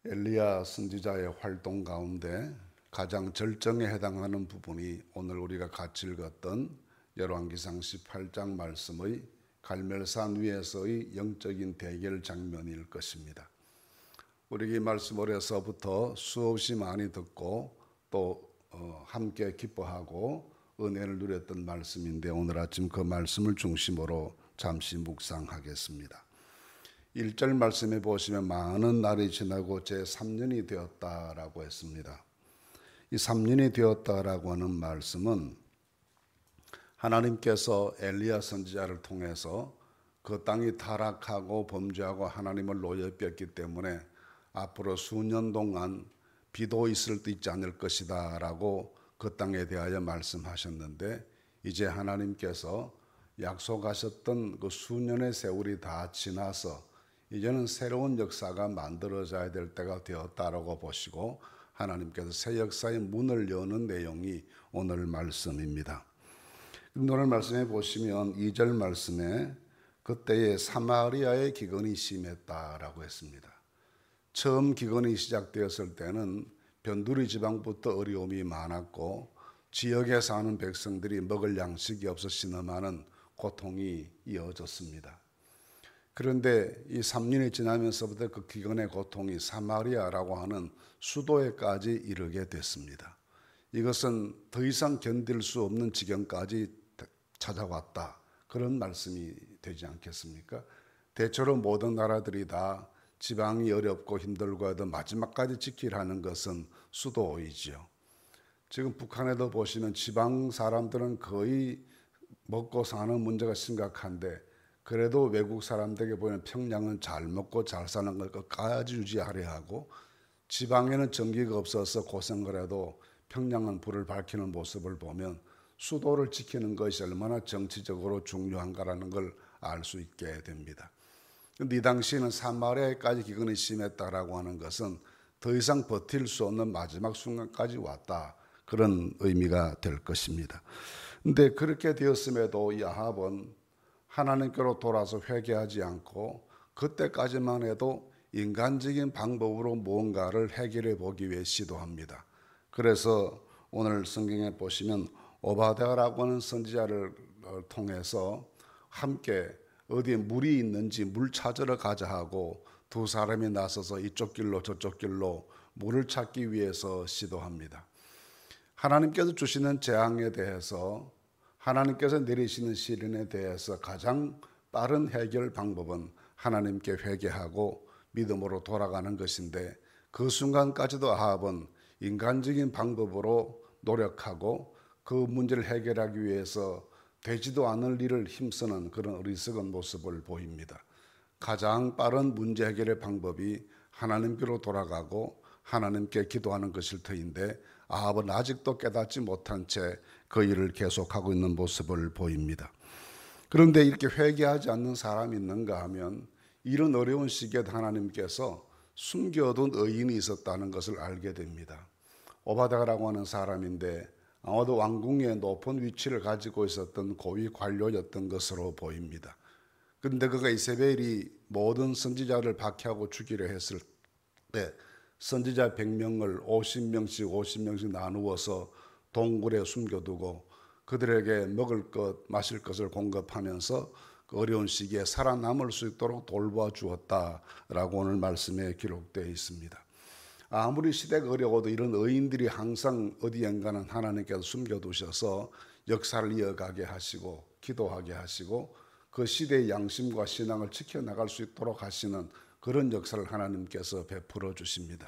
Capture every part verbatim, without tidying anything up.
엘리야 선지자의 활동 가운데 가장 절정에 해당하는 부분이 오늘 우리가 같이 읽었던 열왕기상 십팔 장 말씀의 갈멜산 위에서의 영적인 대결 장면일 것입니다. 우리 이 말씀을 해서부터 수없이 많이 듣고 또 함께 기뻐하고 은혜를 누렸던 말씀인데 오늘 아침 그 말씀을 중심으로 잠시 묵상하겠습니다. 일 절 말씀에 보시면 많은 날이 지나고 제삼 년이 되었다라고 했습니다. 이 삼 년이 되었다라고 하는 말씀은 하나님께서 엘리야 선지자를 통해서 그 땅이 타락하고 범죄하고 하나님을 노여뻤기 때문에 앞으로 수년 동안 비도 있을 수 있지 않을 것이다 라고 그 땅에 대하여 말씀하셨는데, 이제 하나님께서 약속하셨던 그 수년의 세월이 다 지나서 이제는 새로운 역사가 만들어져야 될 때가 되었다라고 보시고 하나님께서 새 역사의 문을 여는 내용이 오늘 말씀입니다. 오늘 말씀에 보시면 이 절 말씀에 그때에 사마리아의 기근이 심했다라고 했습니다. 처음 기근이 시작되었을 때는 변두리 지방부터 어려움이 많았고 지역에 사는 백성들이 먹을 양식이 없어 신음하는 고통이 이어졌습니다. 그런데 이 삼 년이 지나면서부터 그 기근의 고통이 사마리아라고 하는 수도에까지 이르게 됐습니다. 이것은 더 이상 견딜 수 없는 지경까지 찾아왔다, 그런 말씀이 되지 않겠습니까? 대체로 모든 나라들이 다 지방이 어렵고 힘들고 해도 마지막까지 지키라는 것은 수도이지요. 지금 북한에도 보시면 지방 사람들은 거의 먹고 사는 문제가 심각한데 그래도 외국 사람들에게 보면 평양은 잘 먹고 잘 사는 걸 끝까지 유지하려 하고, 지방에는 전기가 없어서 고생을 해도 평양은 불을 밝히는 모습을 보면 수도를 지키는 것이 얼마나 정치적으로 중요한가라는 걸 알 수 있게 됩니다. 그런데 이 당시에는 사마리아까지 기근이 심했다라고 하는 것은 더 이상 버틸 수 없는 마지막 순간까지 왔다, 그런 의미가 될 것입니다. 그런데 그렇게 되었음에도 이 아합은 하나님께로 돌아서 회개하지 않고 그때까지만 해도 인간적인 방법으로 무언가를 해결해 보기 위해 시도합니다. 그래서 오늘 성경에 보시면 오바댜라고 하는 선지자를 통해서 함께 어디에 물이 있는지 물 찾으러 가자 하고 두 사람이 나서서 이쪽 길로 저쪽 길로 물을 찾기 위해서 시도합니다. 하나님께서 주시는 재앙에 대해서, 하나님께서 내리시는 시련에 대해서 가장 빠른 해결 방법은 하나님께 회개하고 믿음으로 돌아가는 것인데, 그 순간까지도 아합은 인간적인 방법으로 노력하고 그 문제를 해결하기 위해서 되지도 않을 일을 힘쓰는 그런 어리석은 모습을 보입니다. 가장 빠른 문제 해결의 방법이 하나님께로 돌아가고 하나님께 기도하는 것일 터인데 아합은 아직도 깨닫지 못한 채 그 일을 계속하고 있는 모습을 보입니다. 그런데 이렇게 회개하지 않는 사람이 있는가 하면 이런 어려운 시기에 하나님께서 숨겨둔 의인이 있었다는 것을 알게 됩니다. 오바댜라고 하는 사람인데 아마도 왕궁의 높은 위치를 가지고 있었던 고위 관료였던 것으로 보입니다. 그런데 그가 이세벨이 모든 선지자를 박해하고 죽이려 했을 때 선지자 백 명을 오십 명씩 오십 명씩 나누어서 동굴에 숨겨두고 그들에게 먹을 것 마실 것을 공급하면서 그 어려운 시기에 살아남을 수 있도록 돌봐 주었다라고 오늘 말씀에 기록되어 있습니다. 아무리 시대가 어려워도 이런 의인들이 항상 어디엔가는 하나님께서 숨겨두셔서 역사를 이어가게 하시고 기도하게 하시고 그 시대의 양심과 신앙을 지켜나갈 수 있도록 하시는 그런 역사를 하나님께서 베풀어 주십니다.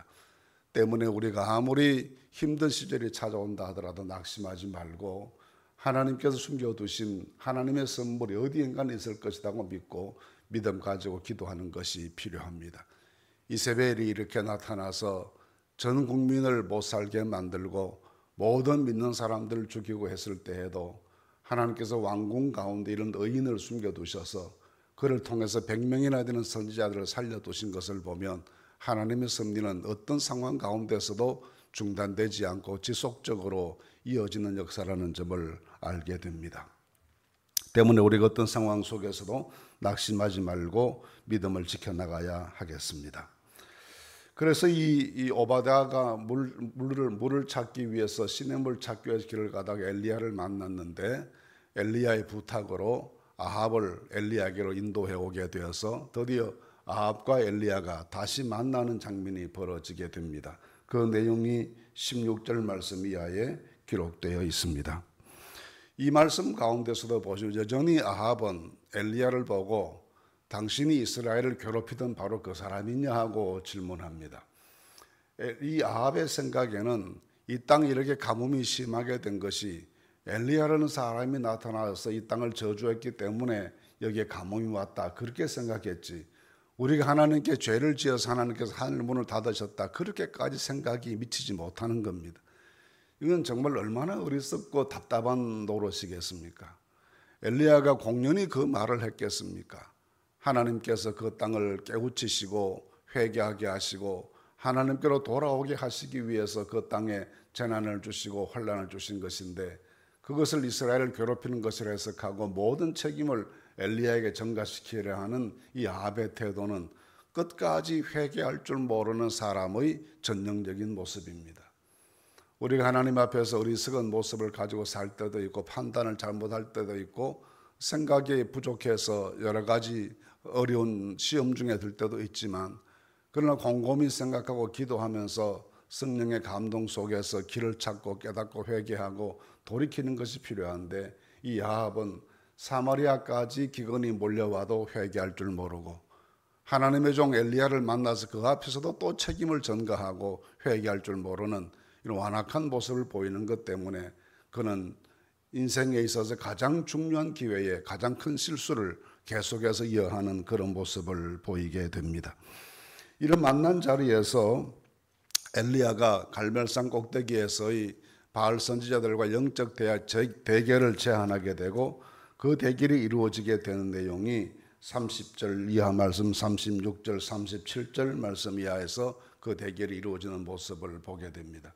때문에 우리가 아무리 힘든 시절이 찾아온다 하더라도 낙심하지 말고 하나님께서 숨겨두신 하나님의 선물이 어디엔가는 있을 것이라고 믿고 믿음 가지고 기도하는 것이 필요합니다. 이세벨이 이렇게 나타나서 전 국민을 못 살게 만들고 모든 믿는 사람들을 죽이고 했을 때에도 하나님께서 왕궁 가운데 이런 의인을 숨겨두셔서 그를 통해서 백 명이나 되는 선지자들을 살려두신 것을 보면 하나님의 섭리는 어떤 상황 가운데서도 중단되지 않고 지속적으로 이어지는 역사라는 점을 알게 됩니다. 때문에 우리가 어떤 상황 속에서도 낙심하지 말고 믿음을 지켜나가야 하겠습니다. 그래서 이, 이 오바댜가 물, 물을, 물을 찾기 위해서 시냇물 찾기 위해서 길을 가다가 엘리야를 만났는데 엘리야의 부탁으로 아합을 엘리야에게로 인도해 오게 되어서 드디어 아합과 엘리야가 다시 만나는 장면이 벌어지게 됩니다. 그 내용이 십육 절 말씀 이하에 기록되어 있습니다. 이 말씀 가운데서도 보시면 여전히 아합은 엘리야를 보고 당신이 이스라엘을 괴롭히던 바로 그 사람이냐 하고 질문합니다. 이 아합의 생각에는 이 땅이 이렇게 가뭄이 심하게 된 것이 엘리야라는 사람이 나타나서 이 땅을 저주했기 때문에 여기에 가뭄이 왔다 그렇게 생각했지, 우리가 하나님께 죄를 지어서 하나님께서 하늘 문을 닫으셨다 그렇게까지 생각이 미치지 못하는 겁니다. 이건 정말 얼마나 어리석고 답답한 노릇이겠습니까? 엘리야가 공연히 그 말을 했겠습니까? 하나님께서 그 땅을 깨우치시고 회개하게 하시고 하나님께로 돌아오게 하시기 위해서 그 땅에 재난을 주시고 환난을 주신 것인데 그것을 이스라엘을 괴롭히는 것을 해석하고 모든 책임을 엘리야에게 전가시키려 하는 이 아합의 태도는 끝까지 회개할 줄 모르는 사람의 전형적인 모습입니다. 우리가 하나님 앞에서 어리석은 모습을 가지고 살 때도 있고 판단을 잘못할 때도 있고 생각이 부족해서 여러 가지 어려운 시험 중에 들 때도 있지만, 그러나 곰곰이 생각하고 기도하면서 성령의 감동 속에서 길을 찾고 깨닫고 회개하고 돌이키는 것이 필요한데, 이 아합은 사마리아까지 기근이 몰려와도 회개할 줄 모르고 하나님의 종 엘리야를 만나서 그 앞에서도 또 책임을 전가하고 회개할 줄 모르는 이런 완악한 모습을 보이는 것 때문에 그는 인생에 있어서 가장 중요한 기회에 가장 큰 실수를 계속해서 이어하는 그런 모습을 보이게 됩니다. 이런 만난 자리에서 엘리야가 갈멜산 꼭대기에서의 바알 선지자들과 영적 대결을 제안하게 되고 그 대결이 이루어지게 되는 내용이 삼십 절 이하 말씀, 삼십육 절, 삼십칠 절 말씀 이하에서 그 대결이 이루어지는 모습을 보게 됩니다.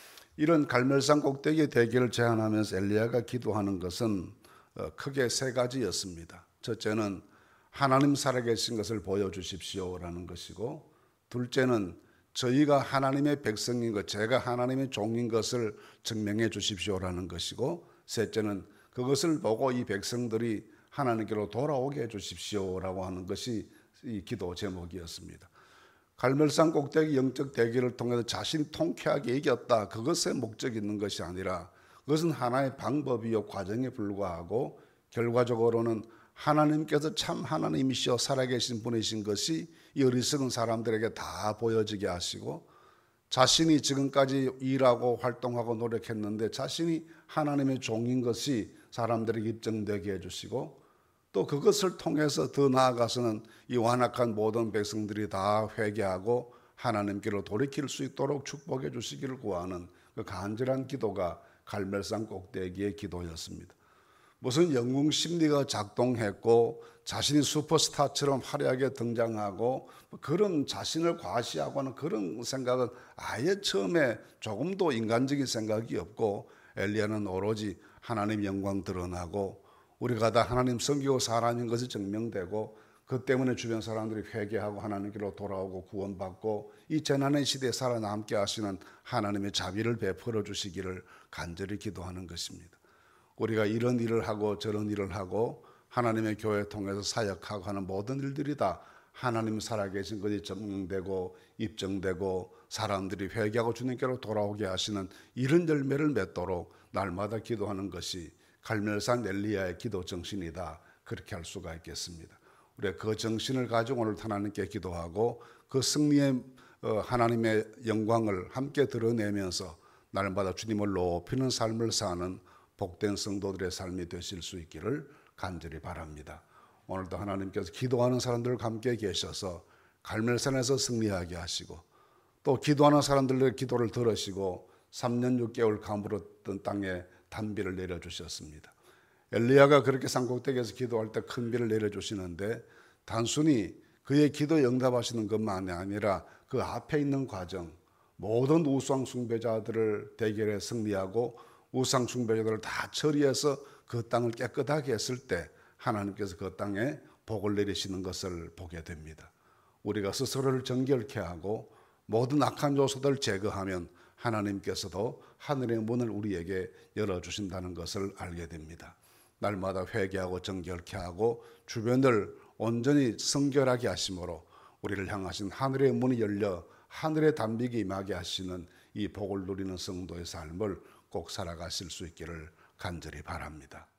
이런 갈멜산 꼭대기의 대결을 제안하면서 엘리야가 기도하는 것은 크게 세 가지였습니다. 첫째는 하나님 살아계신 것을 보여주십시오라는 것이고, 둘째는 저희가 하나님의 백성인 것, 제가 하나님의 종인 것을 증명해 주십시오라는 것이고, 셋째는 그것을 보고 이 백성들이 하나님께로 돌아오게 해 주십시오라고 하는 것이 이 기도 제목이었습니다. 갈멜산 꼭대기 영적 대결을 통해서 자신이 통쾌하게 이겼다, 그것에 목적이 있는 것이 아니라 그것은 하나의 방법이요 과정에 불과하고 결과적으로는 하나님께서 참 하나님이시여 살아계신 분이신 것이 이 어리석은 사람들에게 다 보여지게 하시고, 자신이 지금까지 일하고 활동하고 노력했는데 자신이 하나님의 종인 것이 사람들에게 입증되게 해주시고, 또 그것을 통해서 더 나아가서는 이 완악한 모든 백성들이 다 회개하고 하나님께로 돌이킬 수 있도록 축복해 주시기를 구하는 그 간절한 기도가 갈멜산 꼭대기의 기도였습니다. 무슨 영웅 심리가 작동했고 자신이 슈퍼스타처럼 화려하게 등장하고 그런 자신을 과시하고 하는 그런 생각은 아예 처음에 조금도 인간적인 생각이 없고, 엘리야는 오로지 하나님 영광 드러나고 우리가 다 하나님 섬기고 사람인 것이 증명되고 그 때문에 주변 사람들이 회개하고 하나님께로 돌아오고 구원받고 이 재난의 시대에 살아남게 하시는 하나님의 자비를 베풀어 주시기를 간절히 기도하는 것입니다. 우리가 이런 일을 하고 저런 일을 하고 하나님의 교회 통해서 사역하고 하는 모든 일들이 다 하나님 살아계신 것이 증명되고 입증되고 사람들이 회개하고 주님께로 돌아오게 하시는 이런 열매를 맺도록 날마다 기도하는 것이 갈멜산 엘리야의 기도 정신이다, 그렇게 할 수가 있겠습니다. 우리가 그 정신을 가지고 오늘 하나님께 기도하고 그 승리의 하나님의 영광을 함께 드러내면서 날마다 주님을 높이는 삶을 사는 복된 성도들의 삶이 되실 수 있기를 간절히 바랍니다. 오늘도 하나님께서 기도하는 사람들과 함께 계셔서 갈멜산에서 승리하게 하시고, 또 기도하는 사람들의 기도를 들으시고 삼 년 육 개월 가물었던 땅에 단비를 내려주셨습니다. 엘리야가 그렇게 산꼭대기에서 기도할 때 큰 비를 내려주시는데, 단순히 그의 기도에 응답하시는 것만이 아니라 그 앞에 있는 과정, 모든 우상 숭배자들을 대결에 승리하고 우상 숭배자들을 다 처리해서 그 땅을 깨끗하게 했을 때 하나님께서 그 땅에 복을 내리시는 것을 보게 됩니다. 우리가 스스로를 정결케 하고 모든 악한 요소들 제거하면 하나님께서도 하늘의 문을 우리에게 열어주신다는 것을 알게 됩니다. 날마다 회개하고 정결케 하고 주변을 온전히 성결하게 하심으로 우리를 향하신 하늘의 문이 열려 하늘의 담빅이 임하게 하시는 이 복을 누리는 성도의 삶을 꼭 살아가실 수 있기를 간절히 바랍니다.